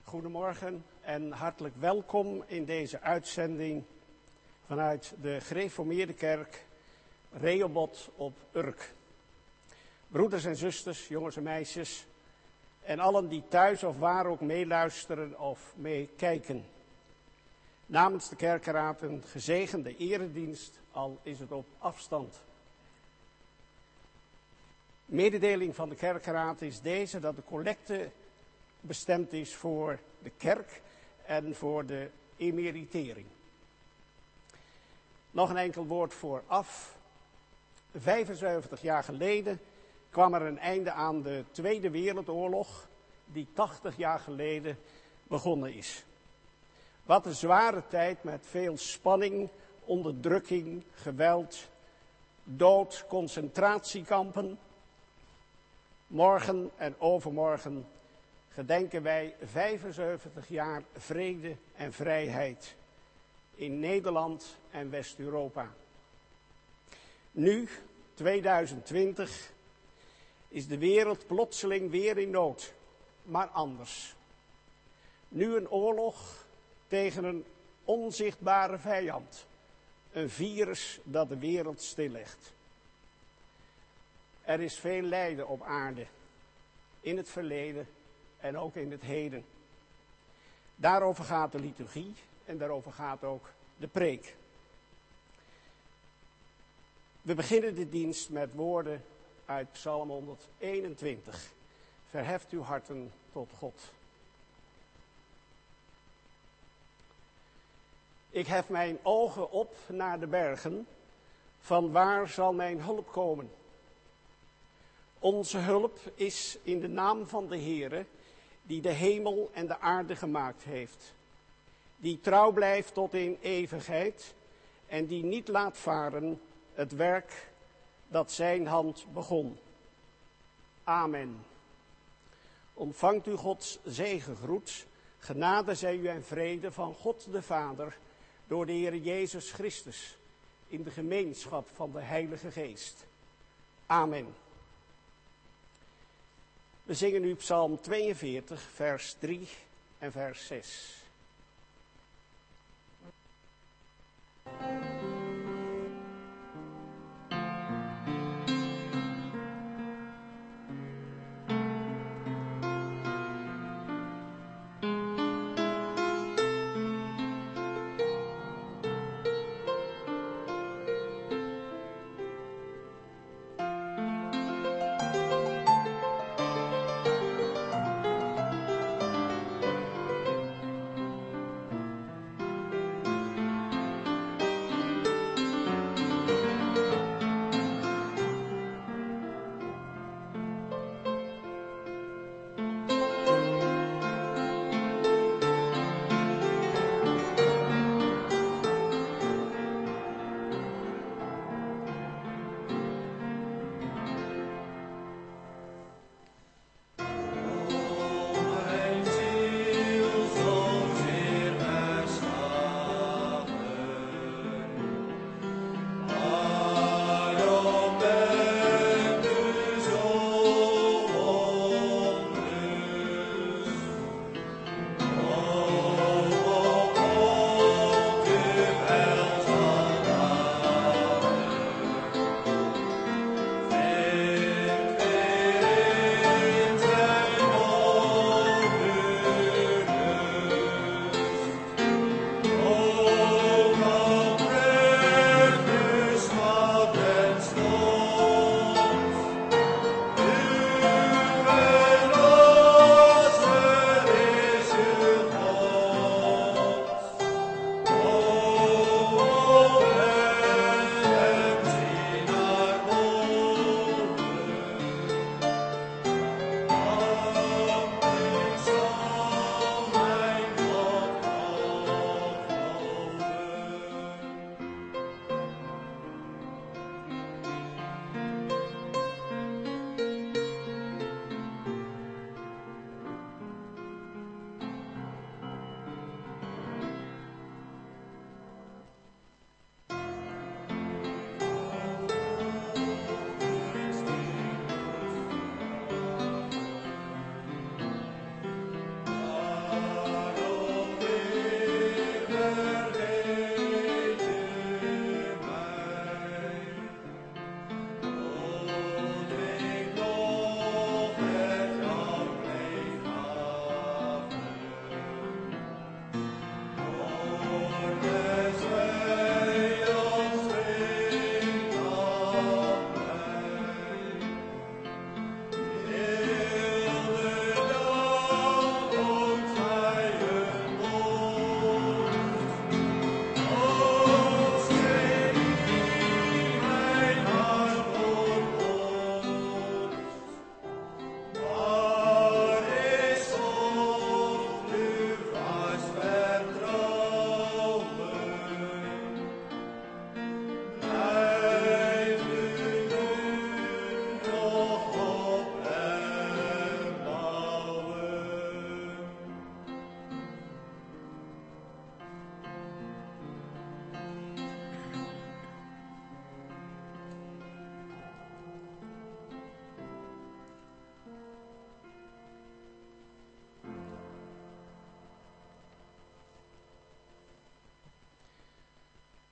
Goedemorgen en hartelijk welkom in deze uitzending vanuit de Gereformeerde Kerk Rehoboth op Urk. Broeders en zusters, jongens en meisjes en allen die thuis of waar ook meeluisteren of meekijken. Namens de kerkenraad een gezegende eredienst, al is het op afstand. Mededeling van de kerkenraad is deze, dat de collecte bestemd is voor de kerk en voor de emeritering. Nog een enkel woord vooraf. 75 jaar geleden kwam er een einde aan de Tweede Wereldoorlog, die 80 jaar geleden begonnen is. Wat een zware tijd met veel spanning, onderdrukking, geweld, dood, concentratiekampen. Morgen en overmorgen gedenken wij 75 jaar vrede en vrijheid in Nederland en West-Europa. Nu, 2020, is de wereld plotseling weer in nood, maar anders. Nu een oorlog tegen een onzichtbare vijand, een virus dat de wereld stillegt. Er is veel lijden op aarde, in het verleden en ook in het heden. Daarover gaat de liturgie en daarover gaat ook de preek. We beginnen de dienst met woorden uit Psalm 121. Verheft uw harten tot God. Ik hef mijn ogen op naar de bergen, van waar zal mijn hulp komen? Onze hulp is in de naam van de Heere, die de hemel en de aarde gemaakt heeft. Die trouw blijft tot in eeuwigheid en die niet laat varen het werk dat zijn hand begon. Amen. Ontvangt u Gods zegengroet, genade zij u en vrede van God de Vader, door de Heer Jezus Christus, in de gemeenschap van de Heilige Geest. Amen. We zingen nu Psalm 42, vers 3 en vers 6.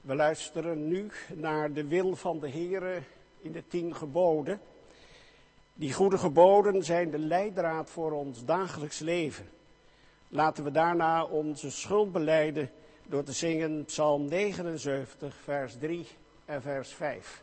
We luisteren nu naar de wil van de Heere in de 10 geboden. Die goede geboden zijn de leidraad voor ons dagelijks leven. Laten we daarna onze schuld belijden door te zingen Psalm 79, vers 3 en vers 5.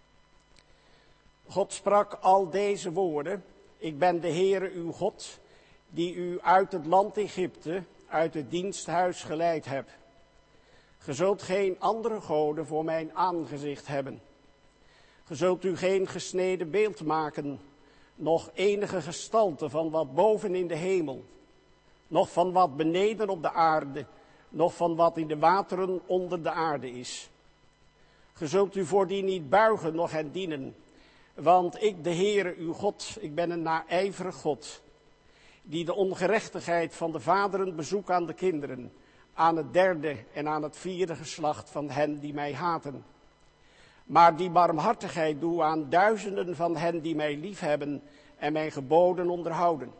God sprak al deze woorden: Ik ben de Heere uw God, die u uit het land Egypte, uit het diensthuis geleid heb. Ge zult geen andere goden voor mijn aangezicht hebben. Ge zult u geen gesneden beeld maken, noch enige gestalte van wat boven in de hemel, noch van wat beneden op de aarde, noch van wat in de wateren onder de aarde is. Ge zult u voor die niet buigen, noch hen dienen, want ik, de Heere uw God, ik ben een naijverig God, die de ongerechtigheid van de vaderen bezoekt aan de kinderen, aan het 3e en aan het 4e geslacht van hen die mij haten. Maar die barmhartigheid doe aan duizenden van hen die mij liefhebben en mijn geboden onderhouden.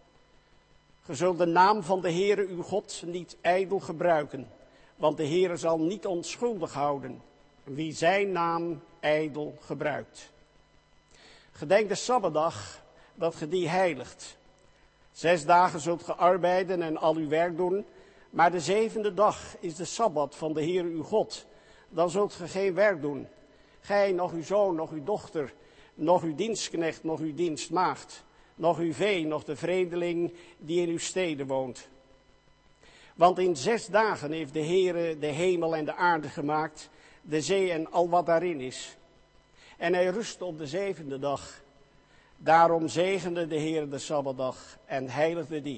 Ge zult de naam van de Heere uw God niet ijdel gebruiken, want de Heere zal niet onschuldig houden wie zijn naam ijdel gebruikt. Gedenk de Sabbatdag, dat ge die heiligt. 6 dagen zult ge arbeiden en al uw werk doen, maar de 7e dag is de Sabbat van de Heere uw God. Dan zult ge geen werk doen. Gij, nog uw zoon, nog uw dochter, nog uw dienstknecht, nog uw dienstmaagd, nog uw vee, nog de vreemdeling die in uw steden woont. Want in 6 dagen heeft de Heere de hemel en de aarde gemaakt, de zee en al wat daarin is. En hij rustte op de 7e dag. Daarom zegende de Heer de Sabbatdag en heiligde die.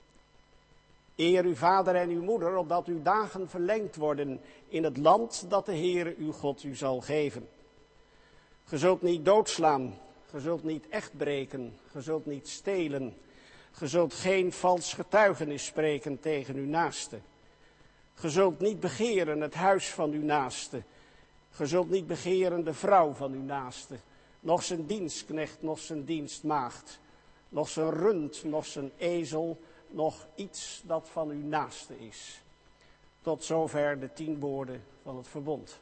Eer uw vader en uw moeder, opdat uw dagen verlengd worden in het land dat de Heere uw God u zal geven. Ge zult niet doodslaan, ge zult niet echt breken, ge zult niet stelen. Ge zult geen vals getuigenis spreken tegen uw naaste. Ge zult niet begeren het huis van uw naaste. Ge zult niet begeren de vrouw van uw naaste, noch zijn dienstknecht, noch zijn dienstmaagd, noch zijn rund, noch zijn ezel, nog iets dat van uw naaste is. Tot zover de 10 woorden van het verbond.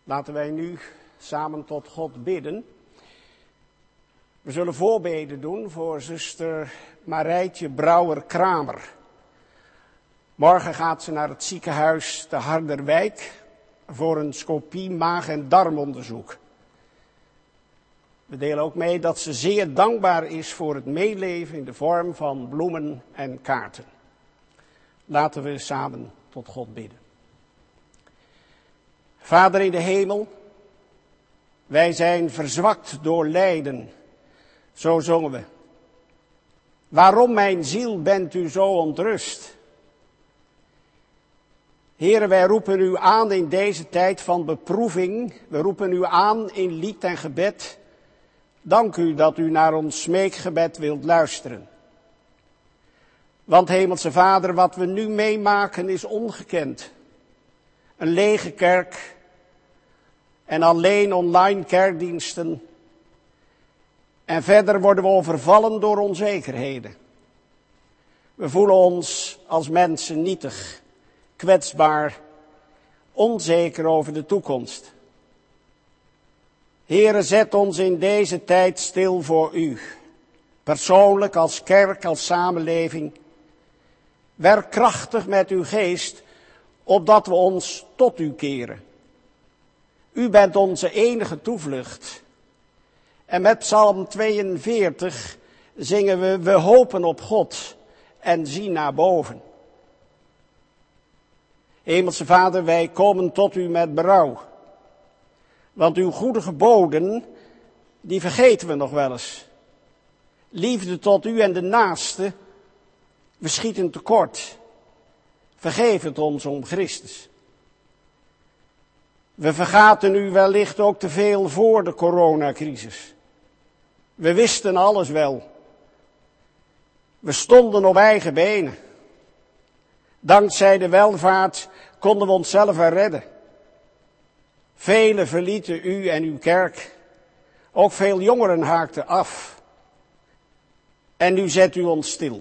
Laten wij nu samen tot God bidden. We zullen voorbeden doen voor zuster Marijtje Brouwer-Kramer. Morgen gaat ze naar het ziekenhuis te Harderwijk voor een scopie maag- en darmonderzoek. We delen ook mee dat ze zeer dankbaar is voor het meeleven in de vorm van bloemen en kaarten. Laten we samen tot God bidden. Vader in de hemel, wij zijn verzwakt door lijden. Zo zongen we. Waarom, mijn ziel, bent u zo ontrust? Heren, wij roepen u aan in deze tijd van beproeving. We roepen u aan in lied en gebed. Dank u dat u naar ons smeekgebed wilt luisteren. Want, Hemelse Vader, wat we nu meemaken is ongekend. Een lege kerk en alleen online kerkdiensten. En verder worden we overvallen door onzekerheden. We voelen ons als mensen nietig, kwetsbaar, onzeker over de toekomst. Heere, zet ons in deze tijd stil voor u. Persoonlijk, als kerk, als samenleving. Werk krachtig met uw geest, opdat we ons tot u keren. U bent onze enige toevlucht. En met Psalm 42 zingen we hopen op God en zien naar boven. Hemelse Vader, wij komen tot u met berouw. Want uw goede geboden, die vergeten we nog wel eens. Liefde tot u en de naaste, we schieten tekort. Vergeef het ons om Christus. We vergaten u wellicht ook te veel voor de coronacrisis. We wisten alles wel. We stonden op eigen benen. Dankzij de welvaart konden we onszelf redden. Velen verlieten u en uw kerk. Ook veel jongeren haakten af. En nu zet u ons stil.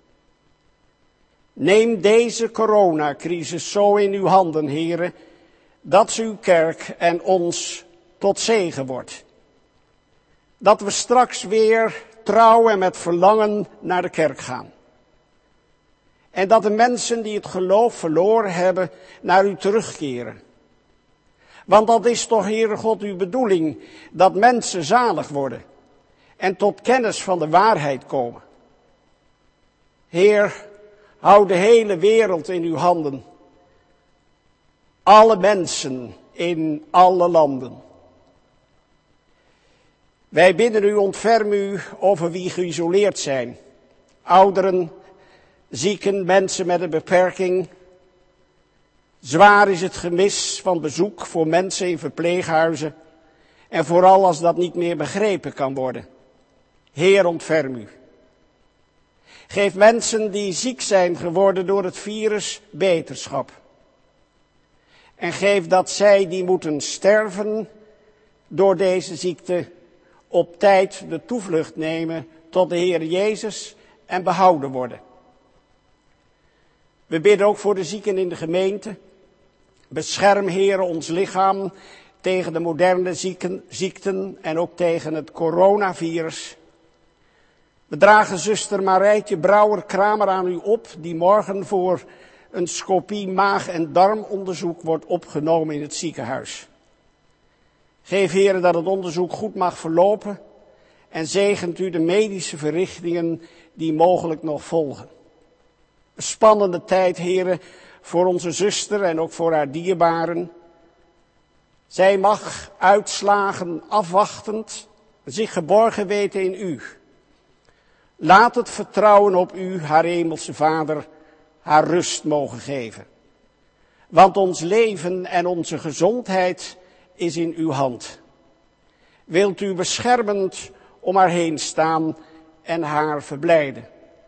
Neem deze coronacrisis zo in uw handen, heren, dat ze uw kerk en ons tot zegen wordt. Dat we straks weer trouw en met verlangen naar de kerk gaan. En dat de mensen die het geloof verloren hebben, naar u terugkeren. Want dat is toch, Heere God, uw bedoeling, dat mensen zalig worden en tot kennis van de waarheid komen. Heer, hou de hele wereld in uw handen. Alle mensen in alle landen. Wij bidden u, ontferm u over wie geïsoleerd zijn. Ouderen, zieken, mensen met een beperking. Zwaar is het gemis van bezoek voor mensen in verpleeghuizen. En vooral als dat niet meer begrepen kan worden. Heer, ontferm u. Geef mensen die ziek zijn geworden door het virus beterschap. En geef dat zij die moeten sterven door deze ziekte op tijd de toevlucht nemen tot de Heer Jezus en behouden worden. We bidden ook voor de zieken in de gemeente. Bescherm, Heer, ons lichaam tegen de moderne ziekten en ook tegen het coronavirus. We dragen zuster Marijtje Brouwer-Kramer aan u op, die morgen voor een scopie maag- en darmonderzoek wordt opgenomen in het ziekenhuis. Geef, Heer, dat het onderzoek goed mag verlopen en zegent u de medische verrichtingen die mogelijk nog volgen. Een spannende tijd, Heer, voor onze zuster en ook voor haar dierbaren. Zij mag uitslagen afwachtend zich geborgen weten in u. Laat het vertrouwen op u, haar hemelse Vader, haar rust mogen geven. Want ons leven en onze gezondheid is in uw hand. Wilt u beschermend om haar heen staan en haar verblijden.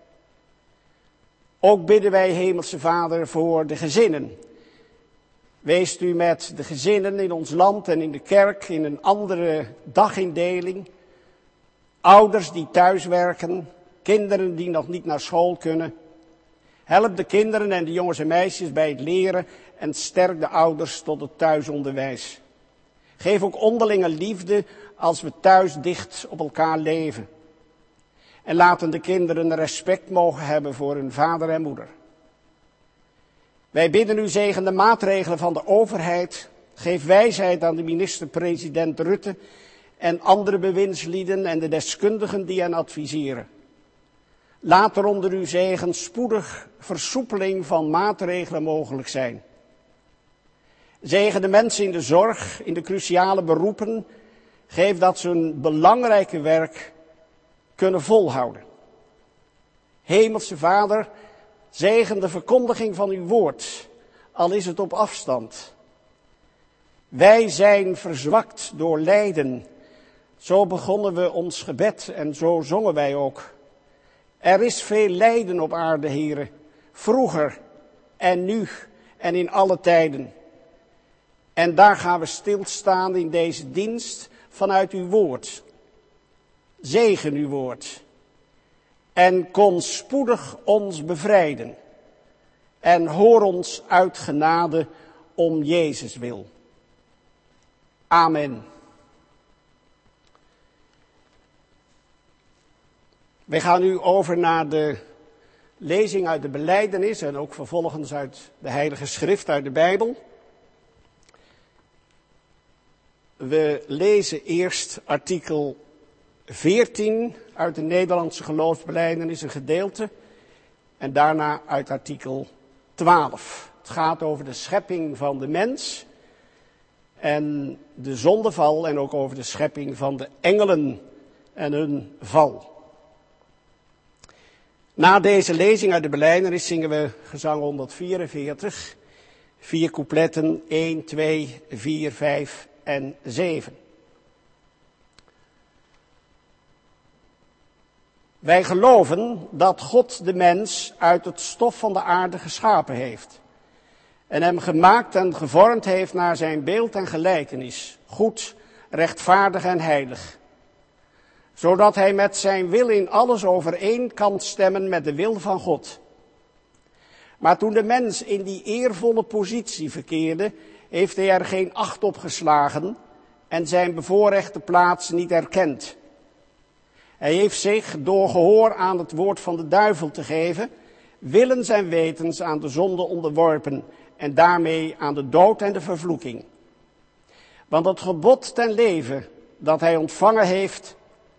Ook bidden wij, hemelse Vader, voor de gezinnen. Weest u met de gezinnen in ons land en in de kerk in een andere dagindeling. Ouders die thuiswerken, kinderen die nog niet naar school kunnen. Help de kinderen en de jongens en meisjes bij het leren en sterk de ouders tot het thuisonderwijs. Geef ook onderlinge liefde als we thuis dicht op elkaar leven. En laten de kinderen respect mogen hebben voor hun vader en moeder. Wij bidden u zegen de maatregelen van de overheid. Geef wijsheid aan de minister-president Rutte en andere bewindslieden en de deskundigen die hen adviseren. Laat er onder uw zegen spoedig versoepeling van maatregelen mogelijk zijn. Zegen de mensen in de zorg, in de cruciale beroepen. Geef dat ze hun belangrijke werk kunnen volhouden. Hemelse Vader, zegen de verkondiging van uw woord, al is het op afstand. Wij zijn verzwakt door lijden. Zo begonnen we ons gebed en zo zongen wij ook. Er is veel lijden op aarde, Heere, vroeger en nu en in alle tijden. En daar gaan we stilstaan in deze dienst vanuit uw woord. Zegen uw woord. En kon spoedig ons bevrijden. En hoor ons uit genade om Jezus wil. Amen. We gaan nu over naar de lezing uit de belijdenis en ook vervolgens uit de Heilige Schrift, uit de Bijbel. We lezen eerst artikel 14 uit de Nederlandse geloofsbelijdenis, een gedeelte. En daarna uit artikel 12. Het gaat over de schepping van de mens en de zondeval en ook over de schepping van de engelen en hun val. Na deze lezing uit de belijdenis zingen we gezang 144, 4 coupletten 1, 2, 4, 5 en 7. Wij geloven dat God de mens uit het stof van de aarde geschapen heeft. En hem gemaakt en gevormd heeft naar zijn beeld en gelijkenis. Goed, rechtvaardig en heilig. Zodat hij met zijn wil in alles overeen kan stemmen met de wil van God. Maar toen de mens in die eervolle positie verkeerde, heeft hij er geen acht op geslagen en zijn bevoorrechte plaats niet erkend. Hij heeft zich door gehoor aan het woord van de duivel te geven, willens en wetens aan de zonde onderworpen en daarmee aan de dood en de vervloeking. Want het gebod ten leven dat hij ontvangen heeft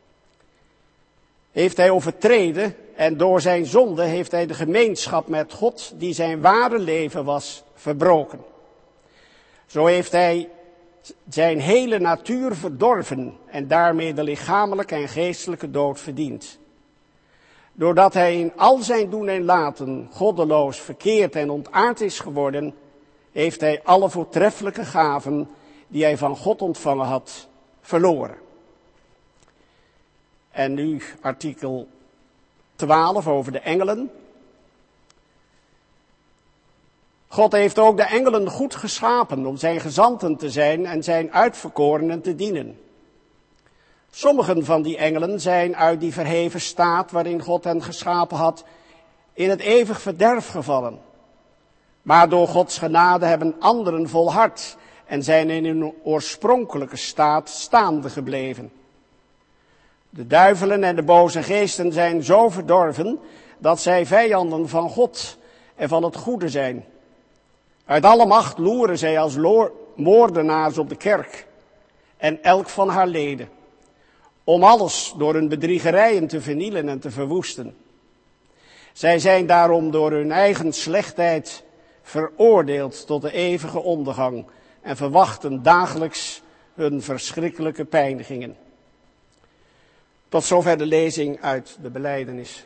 hij overtreden en door zijn zonde heeft hij de gemeenschap met God, die zijn ware leven was, verbroken. Zo heeft hij zijn hele natuur verdorven en daarmee de lichamelijke en geestelijke dood verdiend. Doordat hij in al zijn doen en laten goddeloos, verkeerd en ontaard is geworden, heeft hij alle voortreffelijke gaven die hij van God ontvangen had, verloren. En nu artikel 12 over de engelen. God heeft ook de engelen goed geschapen om zijn gezanten te zijn en zijn uitverkorenen te dienen. Sommigen van die engelen zijn uit die verheven staat waarin God hen geschapen had, in het eeuwig verderf gevallen. Maar door Gods genade hebben anderen volhard en zijn in hun oorspronkelijke staat staande gebleven. De duivelen en de boze geesten zijn zo verdorven dat zij vijanden van God en van het goede zijn. Uit alle macht loeren zij als moordenaars op de kerk en elk van haar leden, om alles door hun bedriegerijen te vernielen en te verwoesten. Zij zijn daarom door hun eigen slechtheid veroordeeld tot de eeuwige ondergang en verwachten dagelijks hun verschrikkelijke pijnigingen. Tot zover de lezing uit de belijdenis.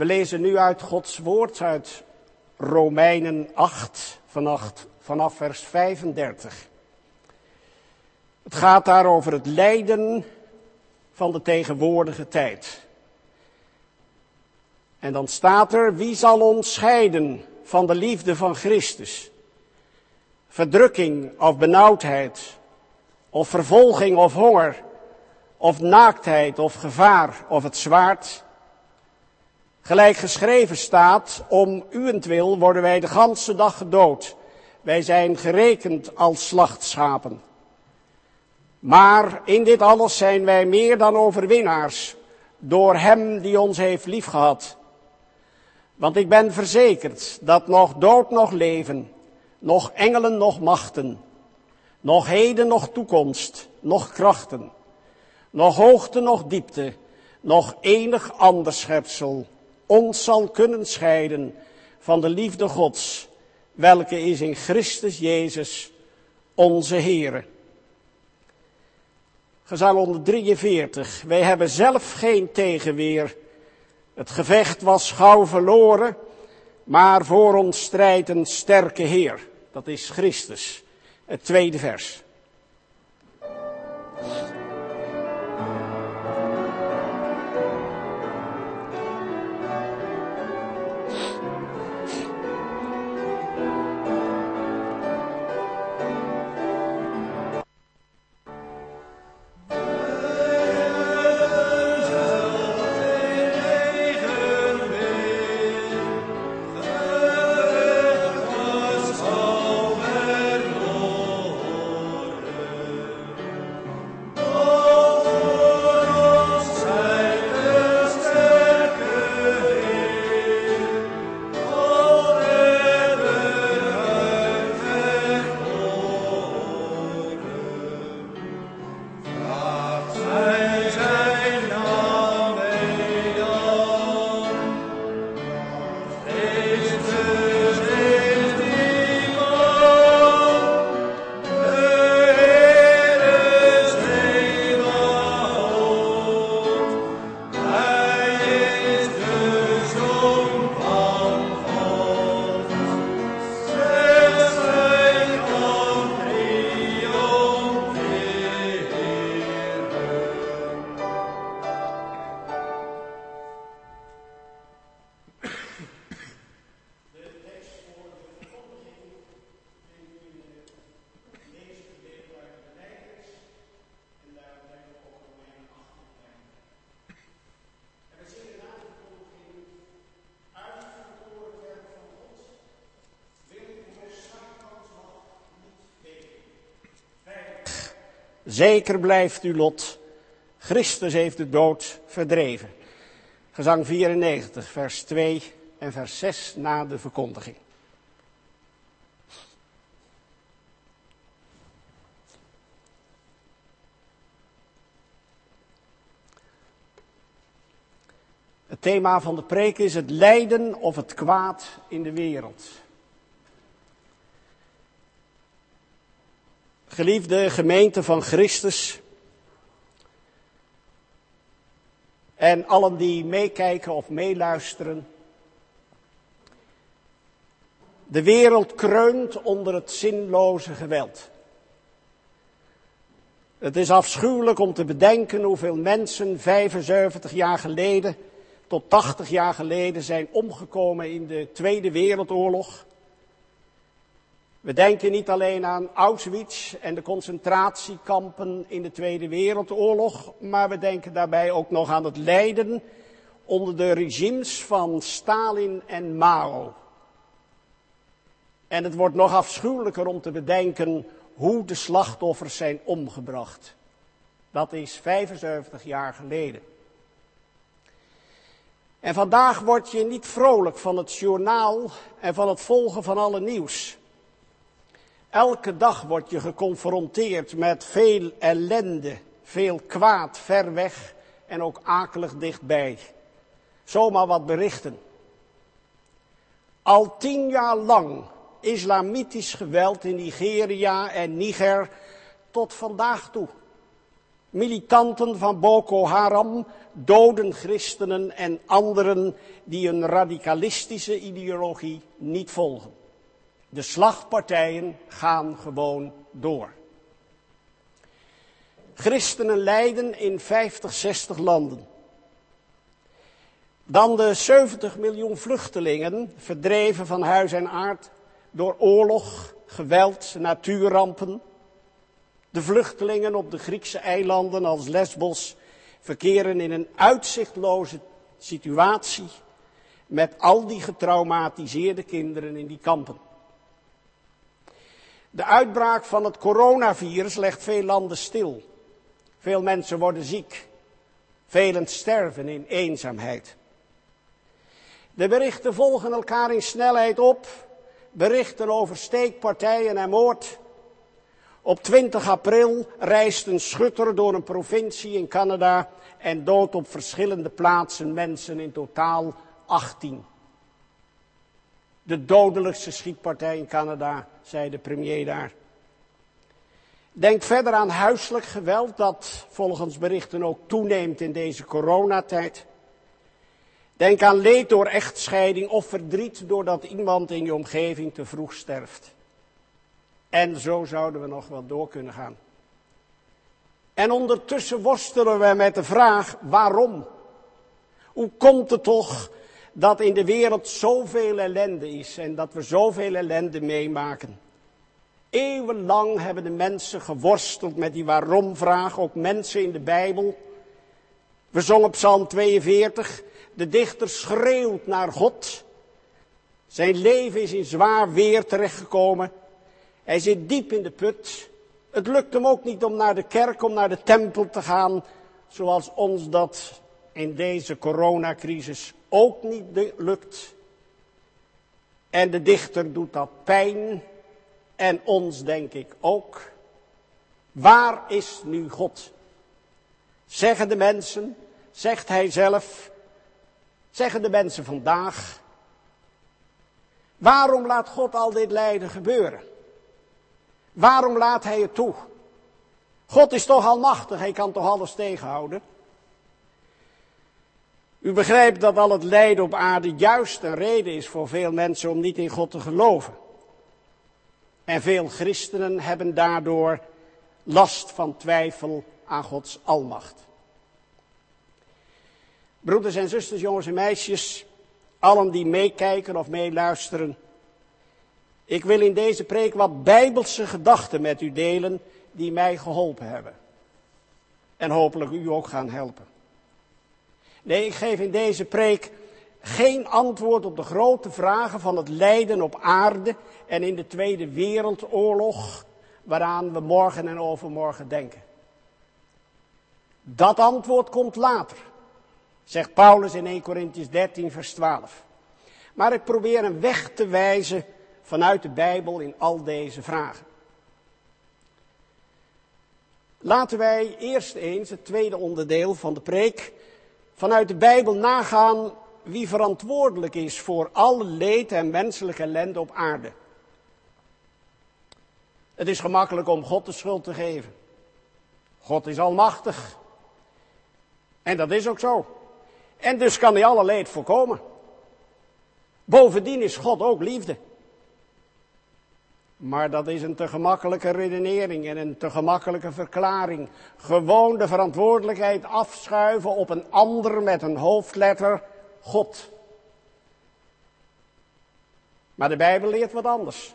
We lezen nu uit Gods woord, uit Romeinen 8, vanaf vers 35. Het gaat daar over het lijden van de tegenwoordige tijd. En dan staat er, wie zal ons scheiden van de liefde van Christus? Verdrukking of benauwdheid, of vervolging of honger, of naaktheid of gevaar of het zwaard. Gelijk geschreven staat, om uwentwil worden wij de ganse dag gedood. Wij zijn gerekend als slachtschapen. Maar in dit alles zijn wij meer dan overwinnaars, door hem die ons heeft liefgehad. Want ik ben verzekerd dat nog dood, nog leven, nog engelen, nog machten, nog heden, nog toekomst, nog krachten, nog hoogte, nog diepte, nog enig ander schepsel ons zal kunnen scheiden van de liefde Gods, welke is in Christus Jezus, onze Heere. Gezang 143. Wij hebben zelf geen tegenweer. Het gevecht was gauw verloren, maar voor ons strijdt een sterke Heer. Dat is Christus. Het tweede vers. Zeker blijft uw lot, Christus heeft de dood verdreven. Gezang 94, vers 2 en vers 6 na de verkondiging. Het thema van de preek is het lijden of het kwaad in de wereld. Geliefde gemeente van Christus en allen die meekijken of meeluisteren. De wereld kreunt onder het zinloze geweld. Het is afschuwelijk om te bedenken hoeveel mensen 75 jaar geleden tot 80 jaar geleden zijn omgekomen in de Tweede Wereldoorlog. We denken niet alleen aan Auschwitz en de concentratiekampen in de Tweede Wereldoorlog, maar we denken daarbij ook nog aan het lijden onder de regimes van Stalin en Mao. En het wordt nog afschuwelijker om te bedenken hoe de slachtoffers zijn omgebracht. Dat is 75 jaar geleden. En vandaag word je niet vrolijk van het journaal en van het volgen van alle nieuws. Elke dag word je geconfronteerd met veel ellende, veel kwaad ver weg en ook akelig dichtbij. Zomaar wat berichten. Al 10 jaar lang islamitisch geweld in Nigeria en Niger tot vandaag toe. Militanten van Boko Haram doden christenen en anderen die een radicalistische ideologie niet volgen. De slagpartijen gaan gewoon door. Christenen lijden in 50, 60 landen. Dan de 70 miljoen vluchtelingen, verdreven van huis en aard door oorlog, geweld, natuurrampen. De vluchtelingen op de Griekse eilanden als Lesbos verkeren in een uitzichtloze situatie met al die getraumatiseerde kinderen in die kampen. De uitbraak van het coronavirus legt veel landen stil. Veel mensen worden ziek. Velen sterven in eenzaamheid. De berichten volgen elkaar in snelheid op. Berichten over steekpartijen en moord. Op 20 april reist een schutter door een provincie in Canada en doodt op verschillende plaatsen mensen, in totaal 18. De dodelijkste schietpartij in Canada, zei de premier daar. Denk verder aan huiselijk geweld dat volgens berichten ook toeneemt in deze coronatijd. Denk aan leed door echtscheiding of verdriet doordat iemand in je omgeving te vroeg sterft. En zo zouden we nog wel door kunnen gaan. En ondertussen worstelen we met de vraag waarom? Hoe komt het toch dat in de wereld zoveel ellende is en dat we zoveel ellende meemaken? Eeuwenlang hebben de mensen geworsteld met die waarom-vraag, ook mensen in de Bijbel. We zongen Psalm 42, de dichter schreeuwt naar God. Zijn leven is in zwaar weer terechtgekomen. Hij zit diep in de put. Het lukt hem ook niet om naar de kerk, om naar de tempel te gaan, zoals ons dat in deze coronacrisis ook niet lukt. En de dichter doet dat pijn, en ons denk ik ook. Waar is nu God? Zeggen de mensen, zegt hij zelf, zeggen de mensen vandaag. Waarom laat God al dit lijden gebeuren? Waarom laat hij het toe? God is toch almachtig, hij kan toch alles tegenhouden? U begrijpt dat al het lijden op aarde juist een reden is voor veel mensen om niet in God te geloven. En veel christenen hebben daardoor last van twijfel aan Gods almacht. Broeders en zusters, jongens en meisjes, allen die meekijken of meeluisteren. Ik wil in deze preek wat bijbelse gedachten met u delen die mij geholpen hebben. En hopelijk u ook gaan helpen. Nee, ik geef in deze preek geen antwoord op de grote vragen van het lijden op aarde en in de Tweede Wereldoorlog, waaraan we morgen en overmorgen denken. Dat antwoord komt later, zegt Paulus in 1 Korintiërs 13 vers 12. Maar ik probeer een weg te wijzen vanuit de Bijbel in al deze vragen. Laten wij eerst eens, het tweede onderdeel van de preek, vanuit de Bijbel nagaan wie verantwoordelijk is voor alle leed en menselijke ellende op aarde. Het is gemakkelijk om God de schuld te geven. God is almachtig. En dat is ook zo. En dus kan hij alle leed voorkomen. Bovendien is God ook liefde. Maar dat is een te gemakkelijke redenering en een te gemakkelijke verklaring. Gewoon de verantwoordelijkheid afschuiven op een ander met een hoofdletter, God. Maar de Bijbel leert wat anders.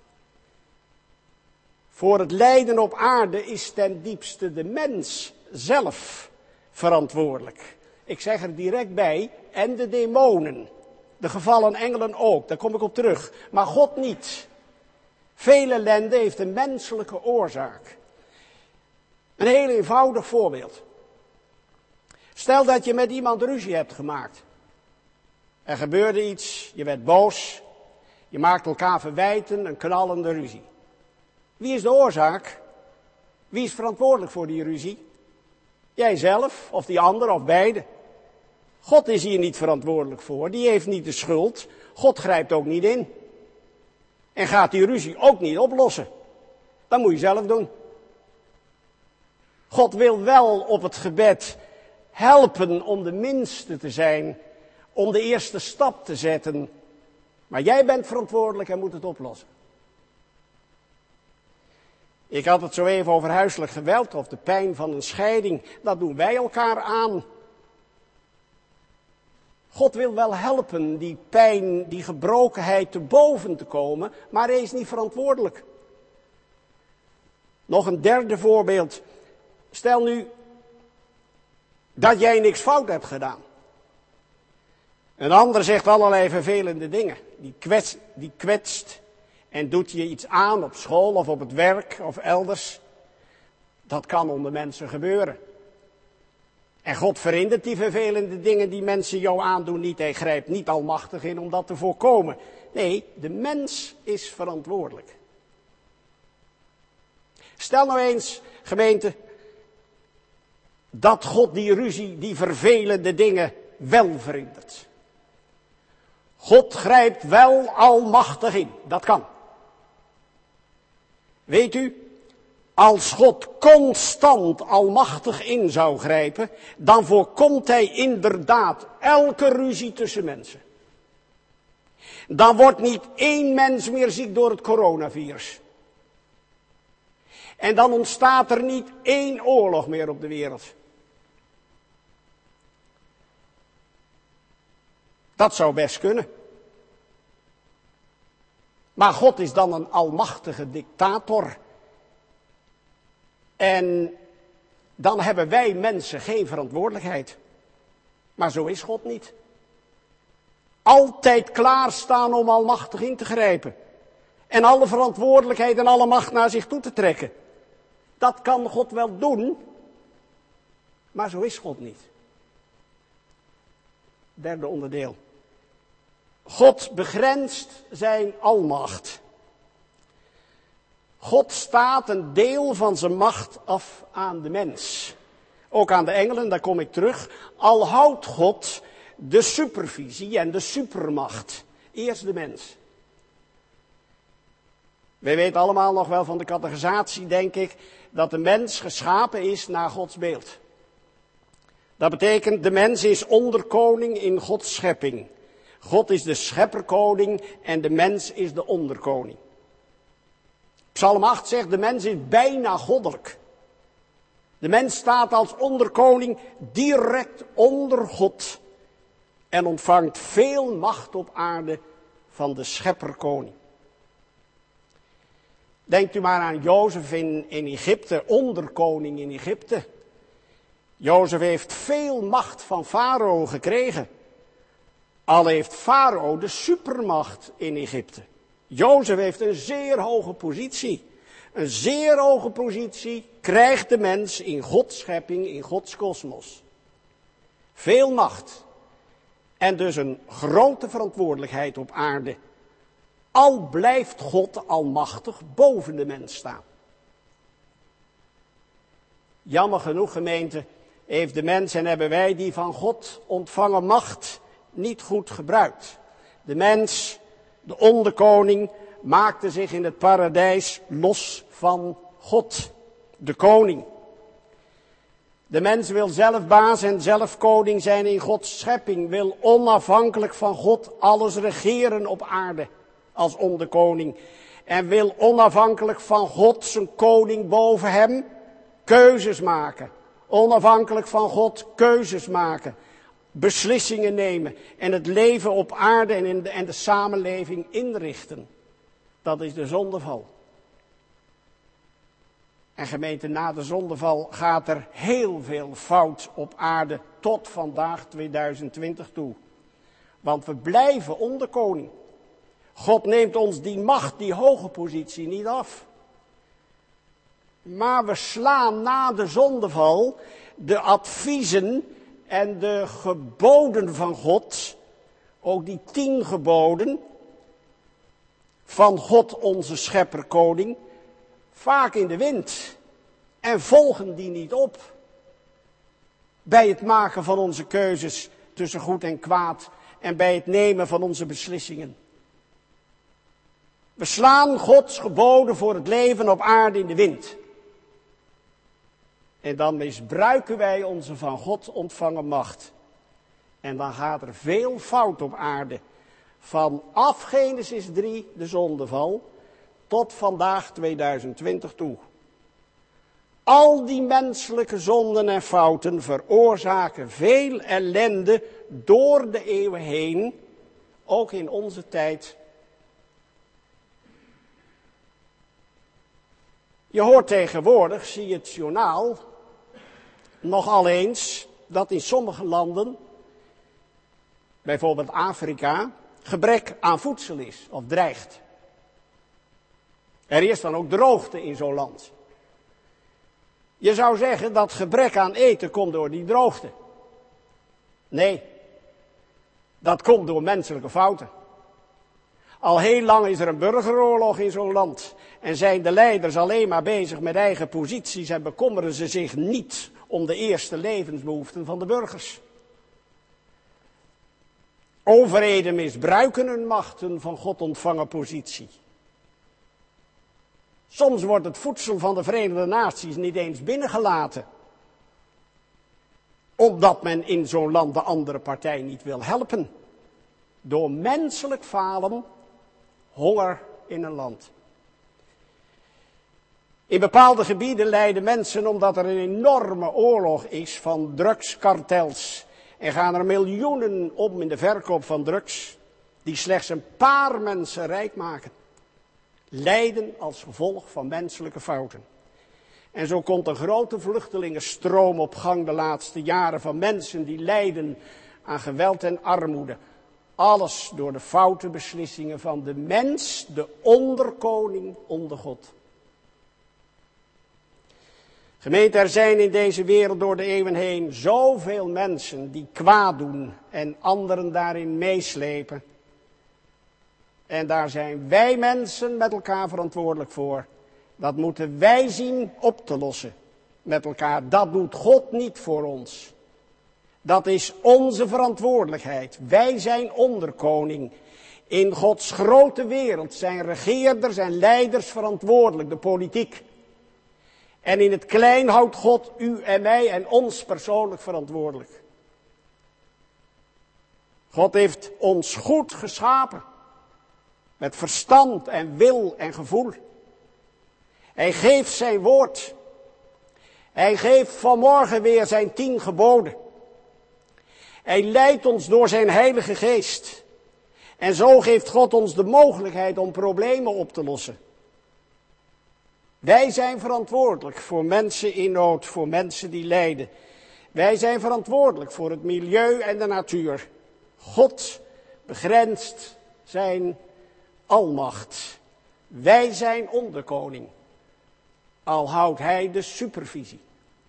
Voor het lijden op aarde is ten diepste de mens zelf verantwoordelijk. Ik zeg er direct bij, en de demonen. De gevallen engelen ook, daar kom ik op terug. Maar God niet. Veel ellende heeft een menselijke oorzaak. Een heel eenvoudig voorbeeld. Stel dat je met iemand ruzie hebt gemaakt. Er gebeurde iets, je werd boos. Je maakt elkaar verwijten, een knallende ruzie. Wie is de oorzaak? Wie is verantwoordelijk voor die ruzie? Jijzelf, of die ander, of beide. God is hier niet verantwoordelijk voor, die heeft niet de schuld. God grijpt ook niet in. En gaat die ruzie ook niet oplossen. Dat moet je zelf doen. God wil wel op het gebed helpen om de minste te zijn, om de eerste stap te zetten. Maar jij bent verantwoordelijk en moet het oplossen. Ik had het zo even over huiselijk geweld of de pijn van een scheiding. Dat doen wij elkaar aan. God wil wel helpen die pijn, die gebrokenheid te boven te komen, maar hij is niet verantwoordelijk. Nog een derde voorbeeld. Stel nu dat jij niks fout hebt gedaan. Een ander zegt allerlei vervelende dingen. Die kwetst en doet je iets aan op school of op het werk of elders. Dat kan onder mensen gebeuren. En God verhindert die vervelende dingen die mensen jou aandoen niet. Hij grijpt niet almachtig in om dat te voorkomen. Nee, de mens is verantwoordelijk. Stel nou eens, gemeente, dat God die ruzie, die vervelende dingen wel verhindert. God grijpt wel almachtig in, dat kan. Weet u, als God constant almachtig in zou grijpen, dan voorkomt hij inderdaad elke ruzie tussen mensen. Dan wordt niet één mens meer ziek door het coronavirus. En dan ontstaat er niet één oorlog meer op de wereld. Dat zou best kunnen. Maar God is dan een almachtige dictator. En dan hebben wij mensen geen verantwoordelijkheid. Maar zo is God niet. Altijd klaarstaan om almachtig in te grijpen. En alle verantwoordelijkheid en alle macht naar zich toe te trekken. Dat kan God wel doen. Maar zo is God niet. Derde onderdeel. God begrenst zijn almacht. God staat een deel van zijn macht af aan de mens. Ook aan de engelen, daar kom ik terug. Al houdt God de supervisie en de supermacht. Eerst de mens. Wij weten allemaal nog wel van de catechisatie, denk ik, dat de mens geschapen is naar Gods beeld. Dat betekent, de mens is onderkoning in Gods schepping. God is de schepperkoning en de mens is de onderkoning. Psalm 8 zegt, de mens is bijna goddelijk. De mens staat als onderkoning direct onder God en ontvangt veel macht op aarde van de schepperkoning. Denkt u maar aan Jozef in Egypte, onderkoning in Egypte. Jozef heeft veel macht van Farao gekregen. Al heeft Farao de supermacht in Egypte. Jozef heeft een zeer hoge positie. Een zeer hoge positie krijgt de mens in Gods schepping, in Gods kosmos. Veel macht. En dus een grote verantwoordelijkheid op aarde. Al blijft God almachtig boven de mens staan. Jammer genoeg, gemeente, heeft de mens en hebben wij die van God ontvangen macht niet goed gebruikt. De mens, de onderkoning, maakte zich in het paradijs los van God, de koning. De mens wil zelf baas en zelf koning zijn in Gods schepping, wil onafhankelijk van God alles regeren op aarde als onderkoning. En wil onafhankelijk van God, zijn koning boven hem, keuzes maken. Onafhankelijk van God keuzes maken. Beslissingen nemen en het leven op aarde en de samenleving inrichten. Dat is de zondeval. En gemeente, na de zondeval gaat er heel veel fout op aarde tot vandaag 2020 toe. Want we blijven onderkoning. God neemt ons die macht, die hoge positie niet af. Maar we slaan na de zondeval de adviezen en de geboden van God, ook die 10 geboden van God onze schepperkoning, vaak in de wind en volgen die niet op. Bij het maken van onze keuzes tussen goed en kwaad en bij het nemen van onze beslissingen. We slaan Gods geboden voor het leven op aarde in de wind. En dan misbruiken wij onze van God ontvangen macht. En dan gaat er veel fout op aarde. Vanaf Genesis 3, de zondeval, tot vandaag 2020 toe. Al die menselijke zonden en fouten veroorzaken veel ellende door de eeuwen heen, ook in onze tijd. Je hoort tegenwoordig, zie je het journaal, nogal eens dat in sommige landen, bijvoorbeeld Afrika, gebrek aan voedsel is of dreigt. Er is dan ook droogte in zo'n land. Je zou zeggen dat gebrek aan eten komt door die droogte. Nee, dat komt door menselijke fouten. Al heel lang is er een burgeroorlog in zo'n land. En zijn de leiders alleen maar bezig met eigen posities en bekommeren ze zich niet om de eerste levensbehoeften van de burgers. Overheden misbruiken hun machten van God ontvangen positie. Soms wordt het voedsel van de Verenigde Naties niet eens binnengelaten. Omdat men in zo'n land de andere partij niet wil helpen. Door menselijk falen, honger in een land. In bepaalde gebieden lijden mensen omdat er een enorme oorlog is van drugskartels. En gaan er miljoenen om in de verkoop van drugs, die slechts een paar mensen rijk maken. Lijden als gevolg van menselijke fouten. En zo komt een grote vluchtelingenstroom op gang de laatste jaren van mensen die lijden aan geweld en armoede. Alles door de foute beslissingen van de mens, de onderkoning onder God. Gemeente, er zijn in deze wereld door de eeuwen heen zoveel mensen die kwaad doen en anderen daarin meeslepen. En daar zijn wij mensen met elkaar verantwoordelijk voor. Dat moeten wij zien op te lossen met elkaar. Dat doet God niet voor ons. Dat is onze verantwoordelijkheid. Wij zijn onderkoning. In Gods grote wereld zijn regeerders en leiders verantwoordelijk, de politiek. En in het klein houdt God u en mij en ons persoonlijk verantwoordelijk. God heeft ons goed geschapen. Met verstand en wil en gevoel. Hij geeft zijn woord. Hij geeft vanmorgen weer zijn 10 geboden. Hij leidt ons door zijn Heilige Geest. En zo geeft God ons de mogelijkheid om problemen op te lossen. Wij zijn verantwoordelijk voor mensen in nood, voor mensen die lijden. Wij zijn verantwoordelijk voor het milieu en de natuur. God begrenst zijn almacht. Wij zijn onderkoning. Al houdt hij de supervisie.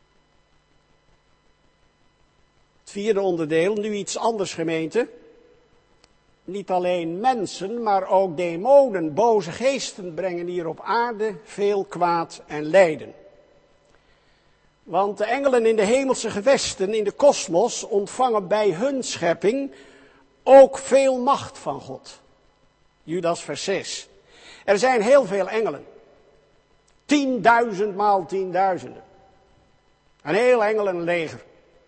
Het 4e onderdeel, nu iets anders gemeente. Niet alleen mensen, maar ook demonen, boze geesten brengen hier op aarde veel kwaad en lijden. Want de engelen in de hemelse gewesten, in de kosmos, ontvangen bij hun schepping ook veel macht van God. Judas vers 6. Er zijn heel veel engelen. 10.000 maal 10.000. Een heel engelenleger.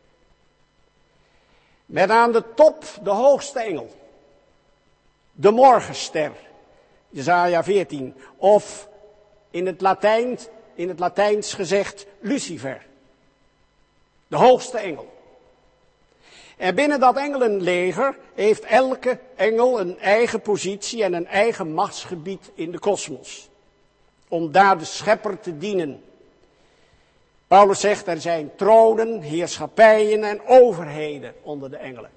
Met aan de top de hoogste engel. De morgenster. Jesaja 14. Of in het Latijns gezegd Lucifer. De hoogste engel. En binnen dat engelenleger heeft elke engel een eigen positie en een eigen machtsgebied in de kosmos. Om daar de schepper te dienen. Paulus zegt, er zijn tronen, heerschappijen en overheden onder de engelen.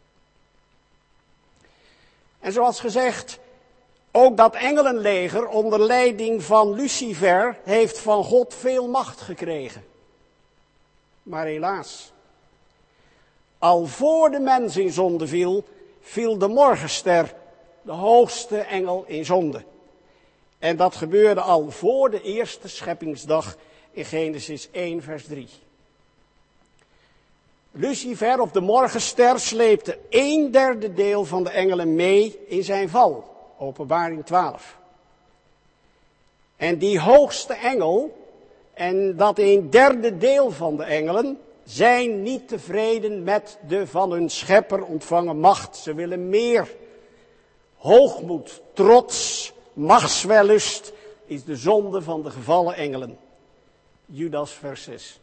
En zoals gezegd, ook dat engelenleger onder leiding van Lucifer heeft van God veel macht gekregen. Maar helaas, al voor de mens in zonde viel, viel de morgenster, de hoogste engel, in zonde. En dat gebeurde al voor de eerste scheppingsdag in Genesis 1 vers 3. Lucifer, of de morgenster, sleepte 1/3 deel van de engelen mee in zijn val. Openbaring 12. En die hoogste engel, En dat 1/3 deel van de engelen zijn niet tevreden met de van hun schepper ontvangen macht. Ze willen meer. Hoogmoed, trots, machtswellust is de zonde van de gevallen engelen. Judas vers 6.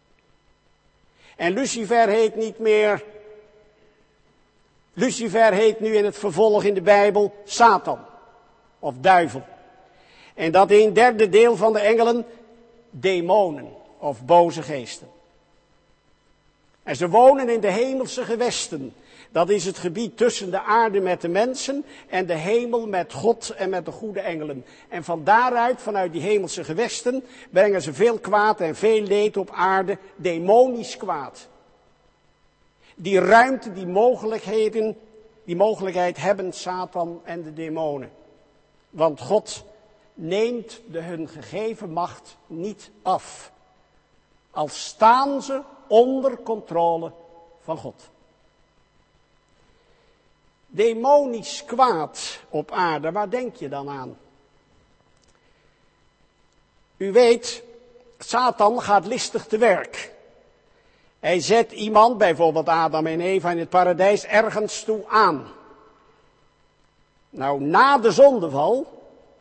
En Lucifer heet niet meer. Lucifer heet nu in het vervolg in de Bijbel Satan of duivel. En dat 1/3 deel van de engelen demonen of boze geesten. En ze wonen in de hemelse gewesten. Dat is het gebied tussen de aarde met de mensen en de hemel met God en met de goede engelen. En van daaruit, vanuit die hemelse gewesten, brengen ze veel kwaad en veel leed op aarde, demonisch kwaad. Die ruimte, die mogelijkheid hebben Satan en de demonen. Want God neemt de hun gegeven macht niet af. Al staan ze onder controle van God. Demonisch kwaad op aarde, waar denk je dan aan? U weet, Satan gaat listig te werk. Hij zet iemand, bijvoorbeeld Adam en Eva in het paradijs, ergens toe aan. Nou, na de zondeval,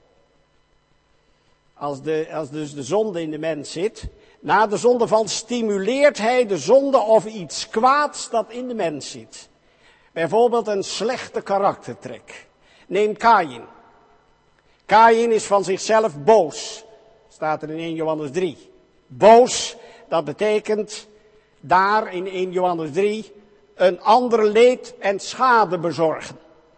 als dus de zonde in de mens zit, na de zondeval stimuleert hij de zonde of iets kwaads dat in de mens zit. Bijvoorbeeld een slechte karaktertrek. Neem Kaïn. Kaïn is van zichzelf boos. Staat er in 1 Johannes 3. Boos, dat betekent daar in 1 Johannes 3 een ander leed en schade bezorgen.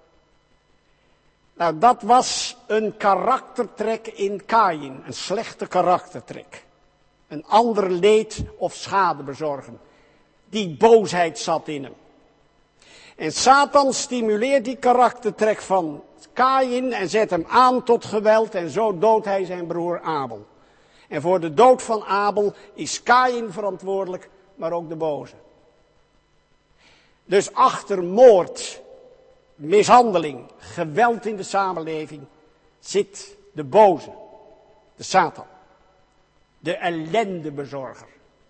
Nou, dat was een karaktertrek in Kaïn. Een slechte karaktertrek. Een ander leed of schade bezorgen. Die boosheid zat in hem. En Satan stimuleert die karaktertrek van Kaïn en zet hem aan tot geweld en zo doodt hij zijn broer Abel. En voor de dood van Abel is Kaïn verantwoordelijk, maar ook de boze. Dus achter moord, mishandeling, geweld in de samenleving zit de boze, de Satan, de ellendebezorger.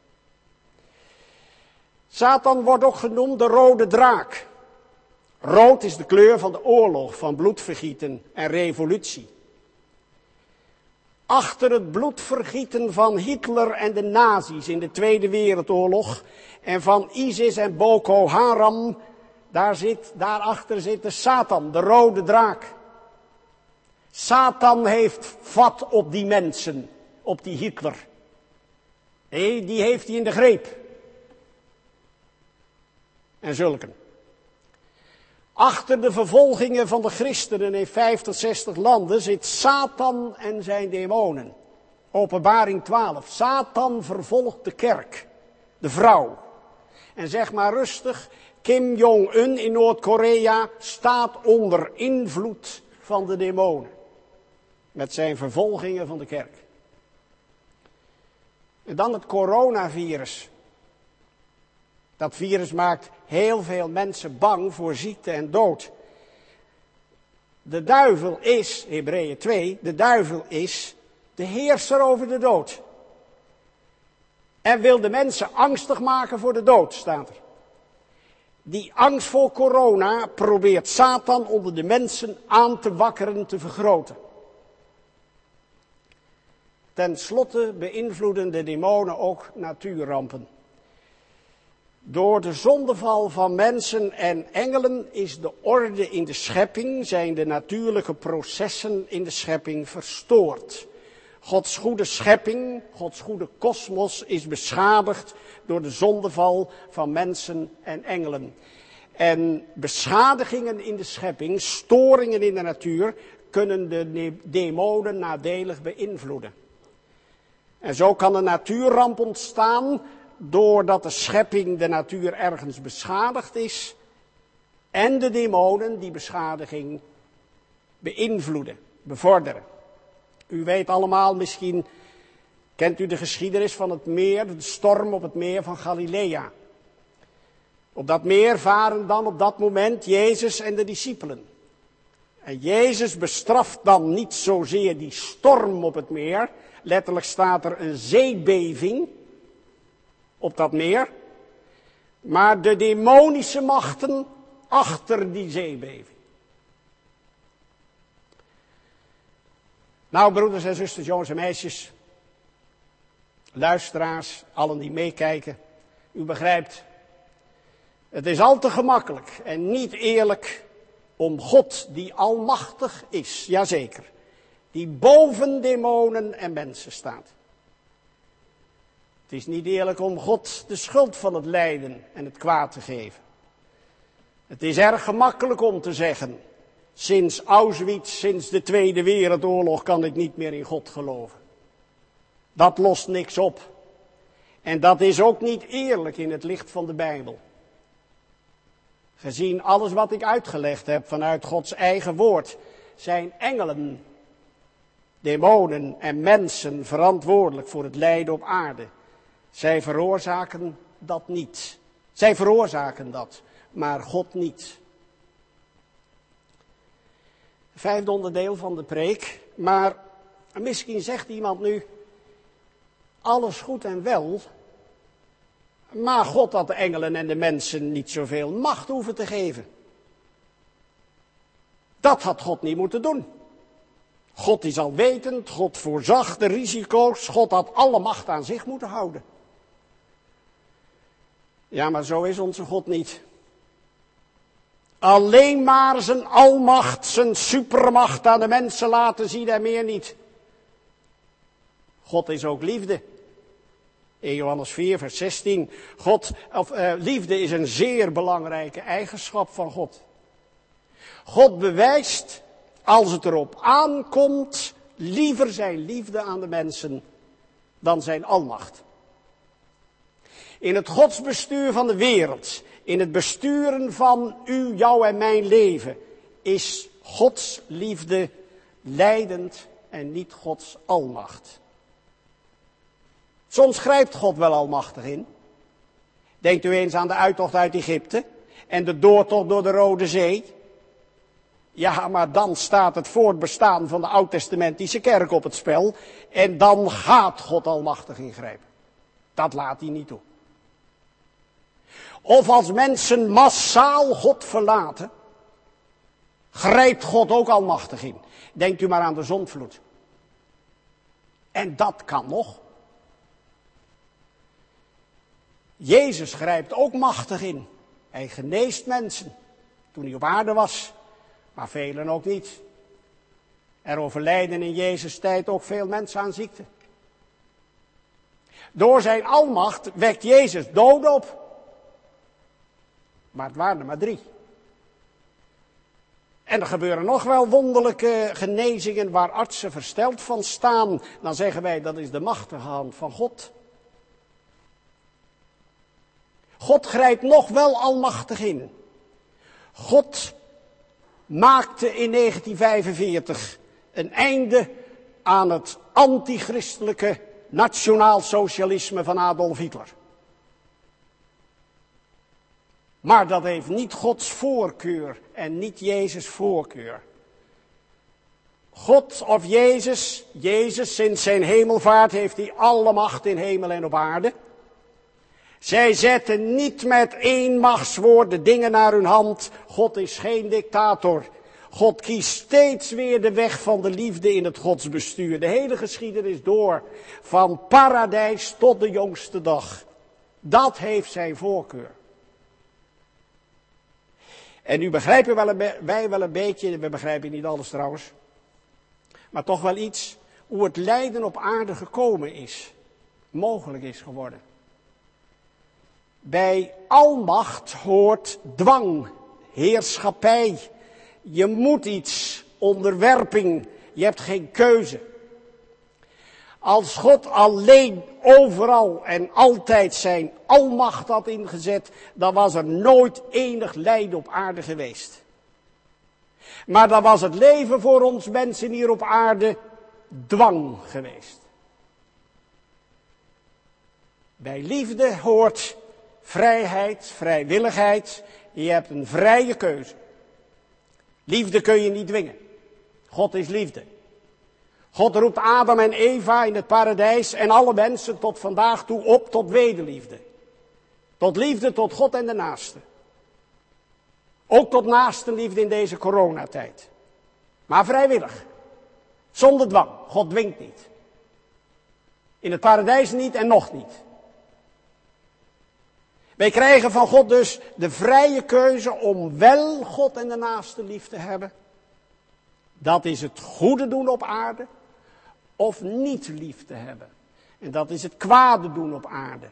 Satan wordt ook genoemd de rode draak. Rood is de kleur van de oorlog, van bloedvergieten en revolutie. Achter het bloedvergieten van Hitler en de nazi's in de Tweede Wereldoorlog en van ISIS en Boko Haram, daarachter zit de Satan, de rode draak. Satan heeft vat op die mensen, op die Hitler. Nee, die heeft hij in de greep. En zulke. Achter de vervolgingen van de christenen in 50, 60 landen zit Satan en zijn demonen. Openbaring 12. Satan vervolgt de kerk, de vrouw. En zeg maar rustig, Kim Jong-un in Noord-Korea staat onder invloed van de demonen. Met zijn vervolgingen van de kerk. En dan het coronavirus. Dat virus maakt heel veel mensen bang voor ziekte en dood. De duivel is, Hebreeën 2, de duivel is de heerser over de dood. En wil de mensen angstig maken voor de dood, staat er. Die angst voor corona probeert Satan onder de mensen aan te wakkeren, te vergroten. Ten slotte beïnvloeden de demonen ook natuurrampen. Door de zondeval van mensen en engelen is de orde in de schepping, zijn de natuurlijke processen in de schepping verstoord. Gods goede schepping, Gods goede kosmos is beschadigd door de zondeval van mensen en engelen. En beschadigingen in de schepping, storingen in de natuur, kunnen de demonen nadelig beïnvloeden. En zo kan een natuurramp ontstaan doordat de schepping, de natuur ergens beschadigd is en de demonen die beschadiging beïnvloeden, bevorderen. U weet allemaal misschien, kent u de geschiedenis van het meer, de storm op het meer van Galilea. Op dat meer varen dan op dat moment Jezus en de discipelen. En Jezus bestraft dan niet zozeer die storm op het meer. Letterlijk staat er een zeebeving op dat meer. Maar de demonische machten achter die zeebeving. Nou, broeders en zusters, jongens en meisjes, luisteraars, allen die meekijken, u begrijpt, het is al te gemakkelijk en niet eerlijk om God die almachtig is, jazeker, die boven demonen en mensen staat. Het is niet eerlijk om God de schuld van het lijden en het kwaad te geven. Het is erg gemakkelijk om te zeggen, sinds Auschwitz, sinds de Tweede Wereldoorlog kan ik niet meer in God geloven. Dat lost niks op. En dat is ook niet eerlijk in het licht van de Bijbel. Gezien alles wat ik uitgelegd heb vanuit Gods eigen woord, zijn engelen, demonen en mensen verantwoordelijk voor het lijden op aarde. Zij veroorzaken dat niet. Zij veroorzaken dat, maar God niet. Vijfde onderdeel van de preek, maar misschien zegt iemand nu, alles goed en wel, maar God had de engelen en de mensen niet zoveel macht hoeven te geven. Dat had God niet moeten doen. God is alwetend, God voorzag de risico's, God had alle macht aan zich moeten houden. Ja, maar zo is onze God niet. Alleen maar zijn almacht, zijn supermacht aan de mensen laten zien en meer niet. God is ook liefde. In Johannes 4, vers 16. Liefde is een zeer belangrijke eigenschap van God. God bewijst, als het erop aankomt, liever zijn liefde aan de mensen dan zijn almacht. In het godsbestuur van de wereld, in het besturen van u, jou en mijn leven, is Gods liefde leidend en niet Gods almacht. Soms grijpt God wel almachtig in. Denkt u eens aan de uittocht uit Egypte en de doortocht door de Rode Zee. Ja, maar dan staat het voortbestaan van de oud-testamentische kerk op het spel en dan gaat God almachtig ingrijpen. Dat laat hij niet toe. Of als mensen massaal God verlaten, grijpt God ook almachtig in. Denkt u maar aan de zondvloed. En dat kan nog. Jezus grijpt ook machtig in. Hij geneest mensen toen hij op aarde was, maar velen ook niet. Er overlijden in Jezus' tijd ook veel mensen aan ziekte. Door zijn almacht wekt Jezus doden op. Maar het waren er maar 3. En er gebeuren nog wel wonderlijke genezingen waar artsen versteld van staan. Dan zeggen wij dat is de machtige hand van God. God grijpt nog wel almachtig in. God maakte in 1945 een einde aan het antichristelijke nationaalsocialisme van Adolf Hitler. Maar dat heeft niet Gods voorkeur en niet Jezus' voorkeur. God of Jezus sinds zijn hemelvaart heeft hij alle macht in hemel en op aarde. Zij zetten niet met één machtswoord de dingen naar hun hand. God is geen dictator. God kiest steeds weer de weg van de liefde in het godsbestuur. De hele geschiedenis door, van paradijs tot de jongste dag. Dat heeft zijn voorkeur. En nu begrijpen wij wel een beetje, we begrijpen niet alles trouwens, maar toch wel iets, hoe het lijden op aarde gekomen is, mogelijk is geworden. Bij almacht hoort dwang, heerschappij. Je moet iets, onderwerping, je hebt geen keuze. Als God alleen, overal en altijd zijn almacht had ingezet, dan was er nooit enig lijden op aarde geweest. Maar dan was het leven voor ons mensen hier op aarde dwang geweest. Bij liefde hoort vrijheid, vrijwilligheid. Je hebt een vrije keuze. Liefde kun je niet dwingen. God is liefde. God roept Adam en Eva in het paradijs en alle mensen tot vandaag toe op tot wederliefde. Tot liefde tot God en de naaste. Ook tot naastenliefde in deze coronatijd. Maar vrijwillig. Zonder dwang. God dwingt niet. In het paradijs niet en nog niet. Wij krijgen van God dus de vrije keuze om wel God en de naaste lief te hebben. Dat is het goede doen op aarde. Of niet lief te hebben. En dat is het kwade doen op aarde.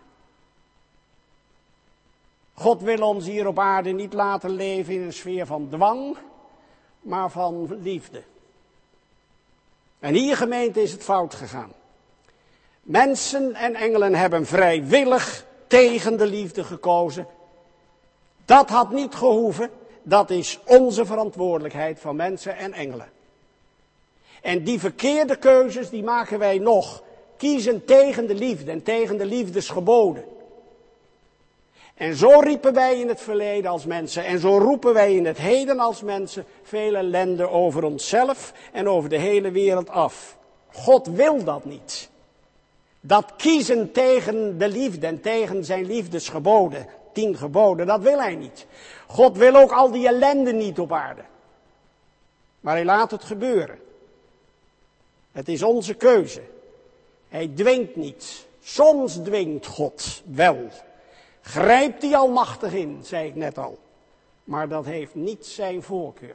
God wil ons hier op aarde niet laten leven in een sfeer van dwang, maar van liefde. En hier, gemeente, is het fout gegaan. Mensen en engelen hebben vrijwillig tegen de liefde gekozen. Dat had niet gehoeven. Dat is onze verantwoordelijkheid van mensen en engelen. En die verkeerde keuzes, die maken wij nog. Kiezen tegen de liefde en tegen de liefdesgeboden. En zo riepen wij in het verleden als mensen en zo roepen wij in het heden als mensen veel ellende over onszelf en over de hele wereld af. God wil dat niet. Dat kiezen tegen de liefde en tegen zijn liefdesgeboden, 10 geboden, dat wil hij niet. God wil ook al die ellende niet op aarde. Maar hij laat het gebeuren. Het is onze keuze. Hij dwingt niet. Soms dwingt God wel. Grijpt hij almachtig in, zei ik net al. Maar dat heeft niet zijn voorkeur.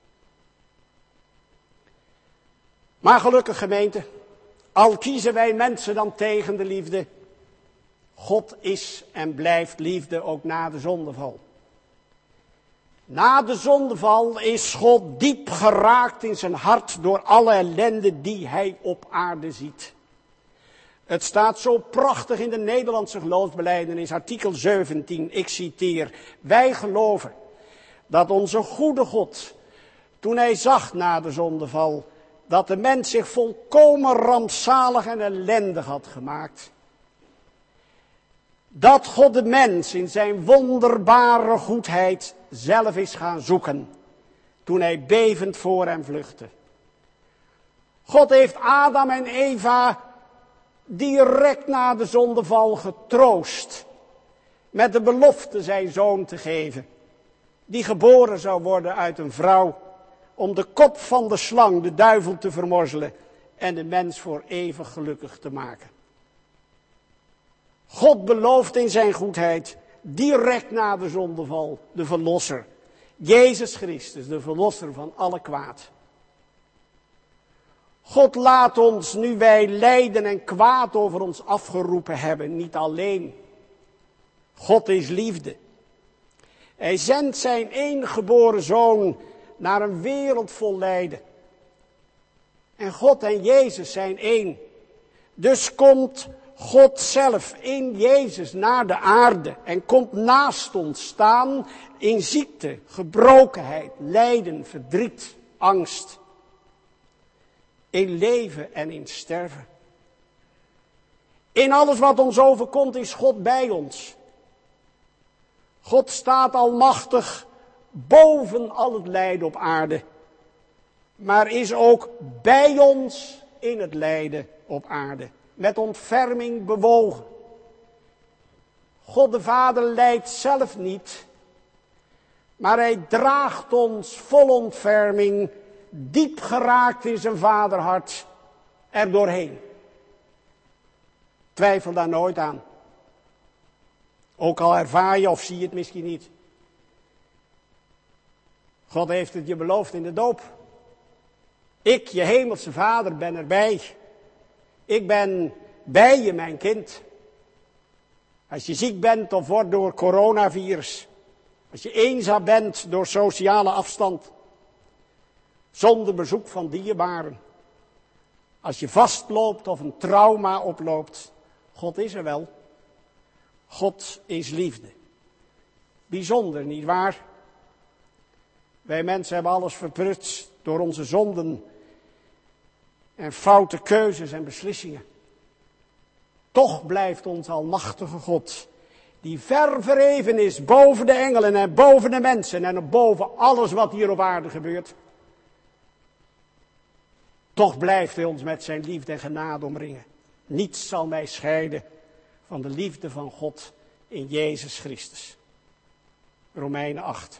Maar gelukkig, gemeente, al kiezen wij mensen dan tegen de liefde, God is en blijft liefde ook na de zondeval. Na de zondeval is God diep geraakt in zijn hart door alle ellende die hij op aarde ziet. Het staat zo prachtig in de Nederlandse geloofsbelijdenis, artikel 17, ik citeer. Wij geloven dat onze goede God, toen hij zag na de zondeval, dat de mens zich volkomen rampzalig en ellendig had gemaakt. Dat God de mens in zijn wonderbare goedheid zelf is gaan zoeken, toen hij bevend voor hem vluchtte. God heeft Adam en Eva direct na de zondeval getroost, met de belofte zijn zoon te geven, die geboren zou worden uit een vrouw, om de kop van de slang, de duivel, te vermorzelen en de mens voor eeuwig gelukkig te maken. God belooft in zijn goedheid, direct na de zondeval, de verlosser. Jezus Christus, de verlosser van alle kwaad. God laat ons, nu wij lijden en kwaad over ons afgeroepen hebben, niet alleen. God is liefde. Hij zendt zijn enige geboren zoon naar een wereld vol lijden. En God en Jezus zijn één. Dus komt God zelf in Jezus naar de aarde en komt naast ons staan in ziekte, gebrokenheid, lijden, verdriet, angst. In leven en in sterven. In alles wat ons overkomt is God bij ons. God staat almachtig boven al het lijden op aarde. Maar is ook bij ons in het lijden op aarde. Met ontferming bewogen. God de Vader lijdt zelf niet. Maar hij draagt ons vol ontferming, diep geraakt in zijn vaderhart, er doorheen. Twijfel daar nooit aan. Ook al ervaar je of zie je het misschien niet. God heeft het je beloofd in de doop. Ik, je hemelse Vader, ben erbij. Ik ben bij je, mijn kind. Als je ziek bent of wordt door coronavirus. Als je eenzaam bent door sociale afstand. Zonder bezoek van dierbaren. Als je vastloopt of een trauma oploopt. God is er wel. God is liefde. Bijzonder, nietwaar? Wij mensen hebben alles verprutst door onze zonden en foute keuzes en beslissingen. Toch blijft ons almachtige God die ver verheven is boven de engelen en boven de mensen en boven alles wat hier op aarde gebeurt. Toch blijft hij ons met zijn liefde en genade omringen. Niets zal mij scheiden van de liefde van God in Jezus Christus. Romeinen 8.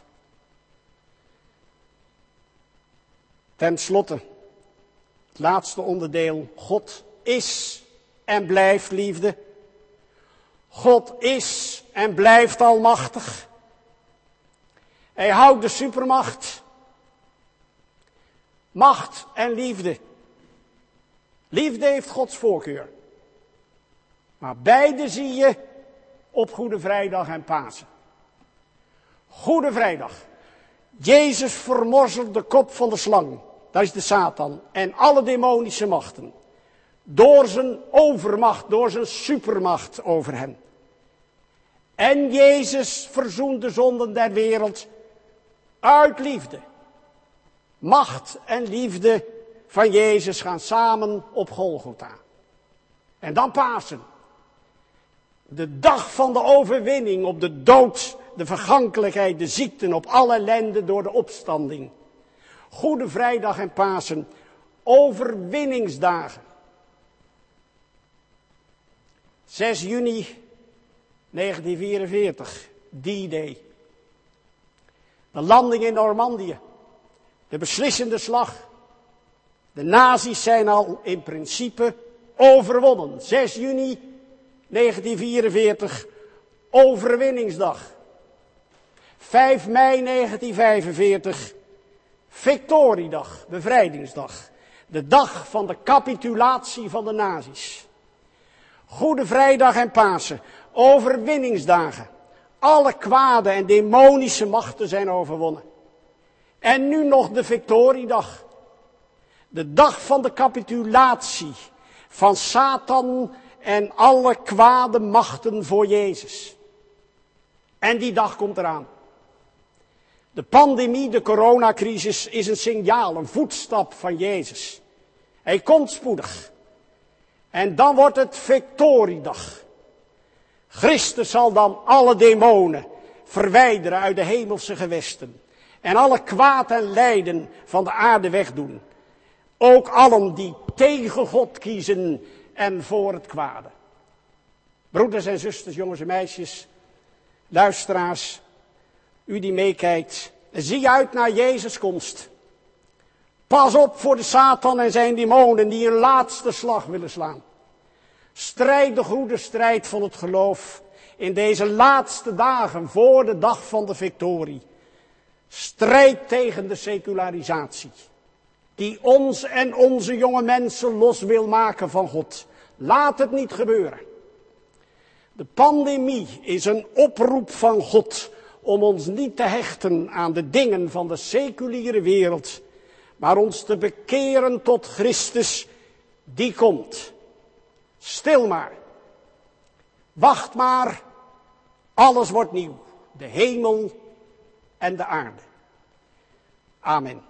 Ten slotte, het laatste onderdeel. God is en blijft liefde. God is en blijft almachtig. Hij houdt de supermacht. Macht en liefde. Liefde heeft Gods voorkeur. Maar beide zie je op Goede Vrijdag en Pasen. Goede Vrijdag. Jezus vermorzelt de kop van de slang. Dat is de Satan. En alle demonische machten. Door zijn overmacht, door zijn supermacht over hen. En Jezus verzoent de zonden der wereld uit liefde. Macht en liefde van Jezus gaan samen op Golgotha. En dan Pasen. De dag van de overwinning op de dood, de vergankelijkheid, de ziekten, op alle ellende door de opstanding. Goede Vrijdag en Pasen, overwinningsdagen. 6 juni 1944, D-Day. De landing in Normandië, de beslissende slag. De nazi's zijn al in principe overwonnen. 6 juni 1944, overwinningsdag. 5 mei 1945, victoriedag, bevrijdingsdag. De dag van de capitulatie van de nazi's. Goede Vrijdag en Pasen, overwinningsdagen. Alle kwade en demonische machten zijn overwonnen. En nu nog de victoriedag. De dag van de capitulatie van Satan en alle kwade machten voor Jezus. En die dag komt eraan. De pandemie, de coronacrisis is een signaal, een voetstap van Jezus. Hij komt spoedig. En dan wordt het victoriedag. Christus zal dan alle demonen verwijderen uit de hemelse gewesten. En alle kwaad en lijden van de aarde wegdoen. Ook allen die tegen God kiezen en voor het kwade. Broeders en zusters, jongens en meisjes, luisteraars, u die meekijkt, zie uit naar Jezus' komst. Pas op voor de Satan en zijn demonen die een laatste slag willen slaan. Strijd de goede strijd van het geloof in deze laatste dagen voor de dag van de victorie. Strijd tegen de secularisatie, die ons en onze jonge mensen los wil maken van God. Laat het niet gebeuren. De pandemie is een oproep van God om ons niet te hechten aan de dingen van de seculiere wereld, maar ons te bekeren tot Christus die komt. Stil maar. Wacht maar. Alles wordt nieuw. De hemel en de aarde. Amen.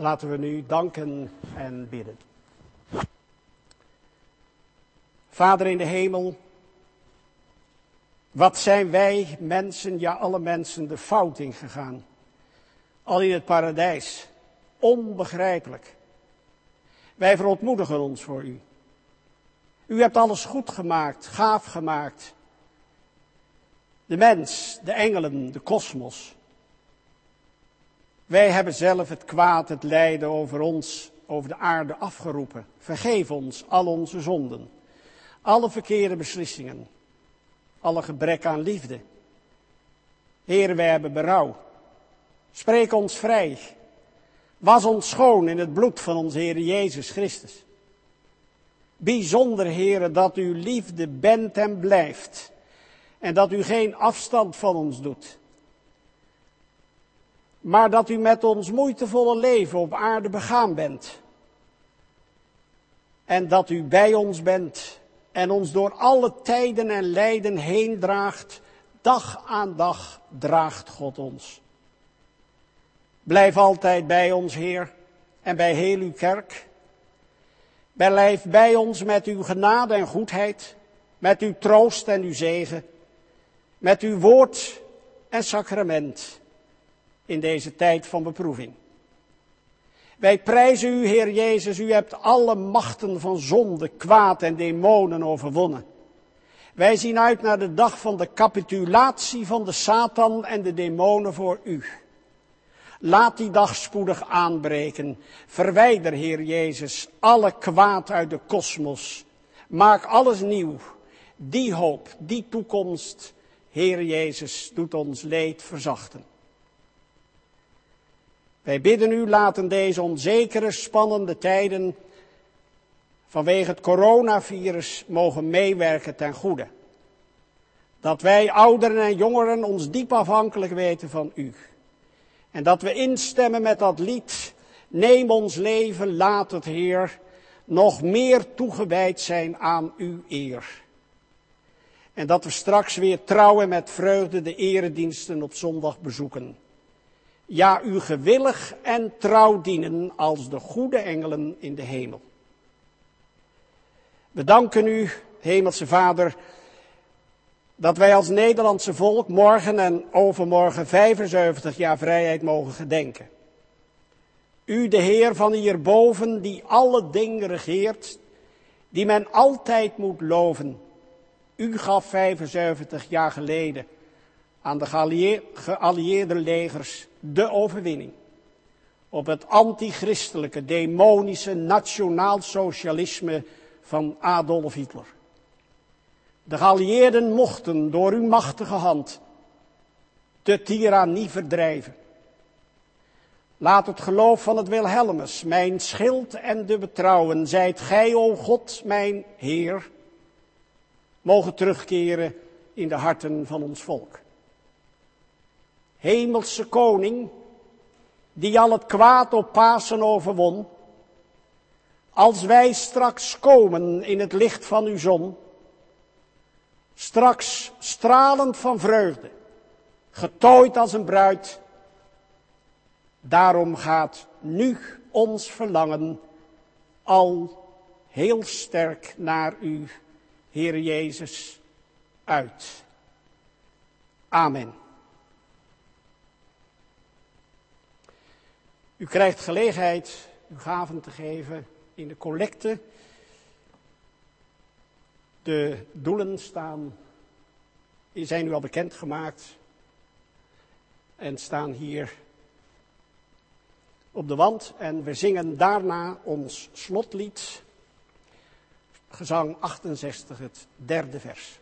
Laten we nu danken en bidden. Vader in de hemel, wat zijn wij mensen, ja alle mensen, de fout ingegaan. Al in het paradijs. Onbegrijpelijk. Wij verontmoedigen ons voor u. U hebt alles goed gemaakt, gaaf gemaakt. De mens, de engelen, de kosmos. Wij hebben zelf het kwaad, het lijden over ons, over de aarde afgeroepen. Vergeef ons al onze zonden, alle verkeerde beslissingen, alle gebrek aan liefde. Heere, wij hebben berouw. Spreek ons vrij. Was ons schoon in het bloed van onze Heer Jezus Christus. Bijzonder, Heere, dat u liefde bent en blijft. En dat u geen afstand van ons doet. Maar dat u met ons moeitevolle leven op aarde begaan bent. En dat u bij ons bent en ons door alle tijden en lijden heen draagt. Dag aan dag draagt God ons. Blijf altijd bij ons, Heer, en bij heel uw kerk. Blijf bij ons met uw genade en goedheid, met uw troost en uw zegen, met uw woord en sacrament in deze tijd van beproeving. Wij prijzen u, Heer Jezus, u hebt alle machten van zonde, kwaad en demonen overwonnen. Wij zien uit naar de dag van de capitulatie van de Satan en de demonen voor u. Laat die dag spoedig aanbreken. Verwijder, Heer Jezus, alle kwaad uit de kosmos. Maak alles nieuw. Die hoop, die toekomst, Heer Jezus, doet ons leed verzachten. Wij bidden u, laten deze onzekere, spannende tijden vanwege het coronavirus mogen meewerken ten goede. Dat wij ouderen en jongeren ons diep afhankelijk weten van u. En dat we instemmen met dat lied, neem ons leven, laat het Heer, nog meer toegewijd zijn aan uw eer. En dat we straks weer trouw en met vreugde de erediensten op zondag bezoeken. Ja, u gewillig en trouw dienen als de goede engelen in de hemel. We danken u, Hemelse Vader, dat wij als Nederlandse volk morgen en overmorgen 75 jaar vrijheid mogen gedenken. U, de Heer van hierboven, die alle dingen regeert, die men altijd moet loven. U gaf 75 jaar geleden aan de geallieerde legers de overwinning op het antichristelijke, demonische, nationaal-socialisme van Adolf Hitler. De geallieerden mochten door uw machtige hand de tirannie verdrijven. Laat het geloof van het Wilhelmus, mijn schild en de betrouwen, zijt gij, o God, mijn Heer, mogen terugkeren in de harten van ons volk. Hemelse Koning, die al het kwaad op Pasen overwon, als wij straks komen in het licht van uw zon, straks stralend van vreugde, getooid als een bruid, daarom gaat nu ons verlangen al heel sterk naar u, Heer Jezus, uit. Amen. U krijgt gelegenheid uw gaven te geven in de collecte. De doelen zijn u al bekendgemaakt en staan hier op de wand. En we zingen daarna ons slotlied, gezang 68, het derde vers.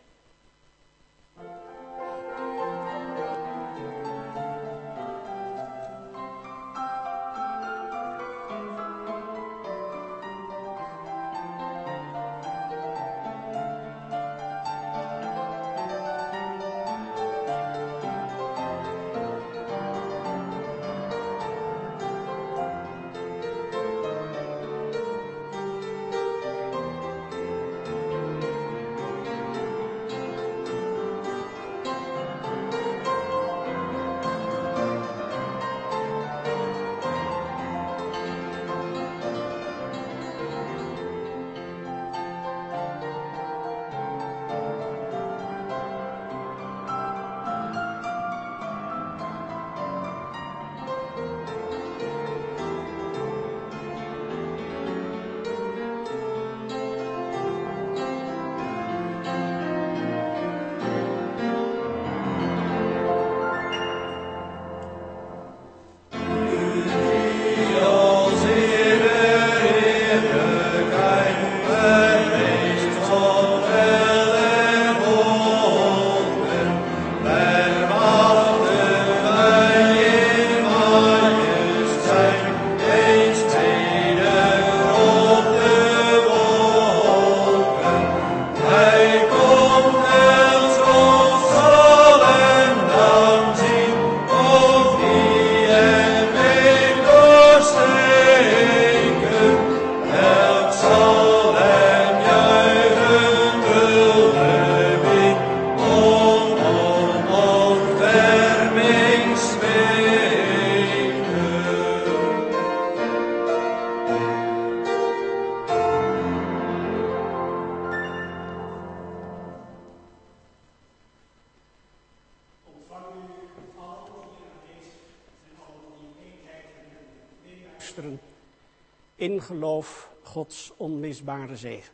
luisteren in geloof Gods onmisbare zegen.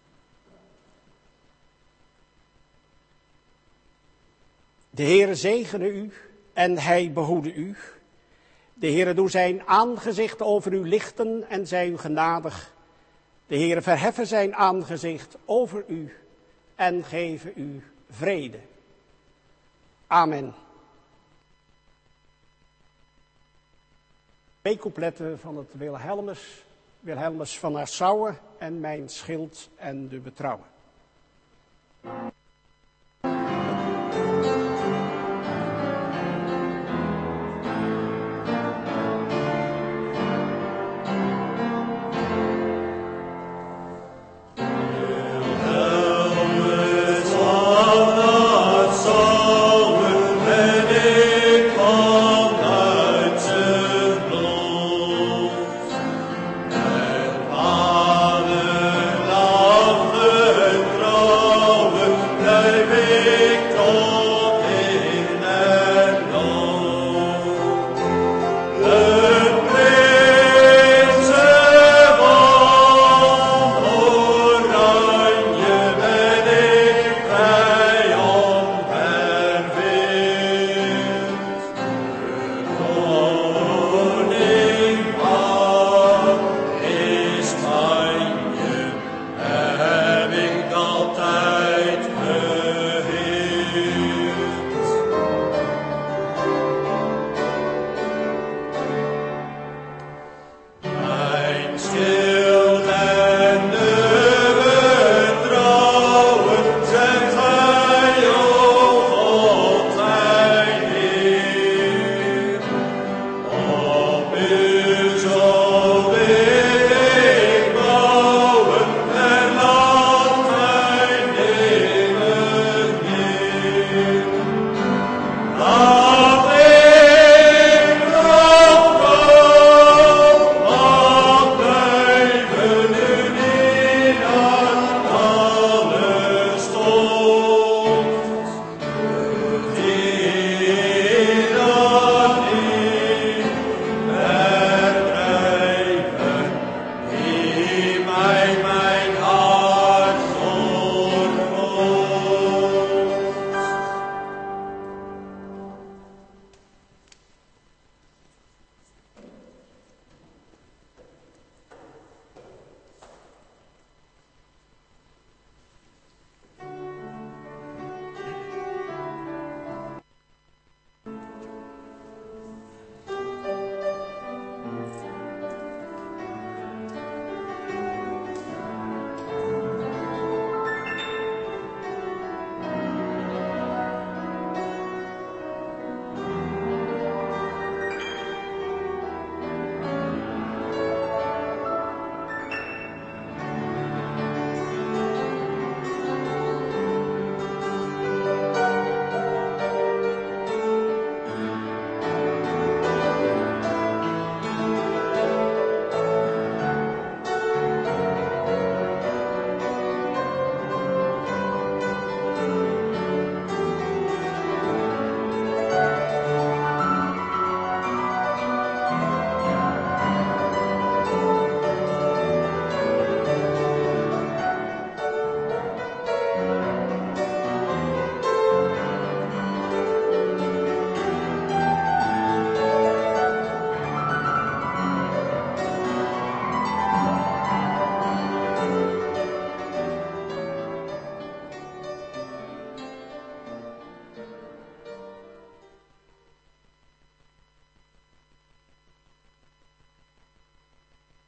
De Heere zegene u en hij behoede u. De Heere doe zijn aangezicht over u lichten en zij u genadig. De Heere verheffen zijn aangezicht over u en geven u vrede. Amen. 2 coupletten van het Wilhelmus van Nassau en mijn schild en de betrouwen.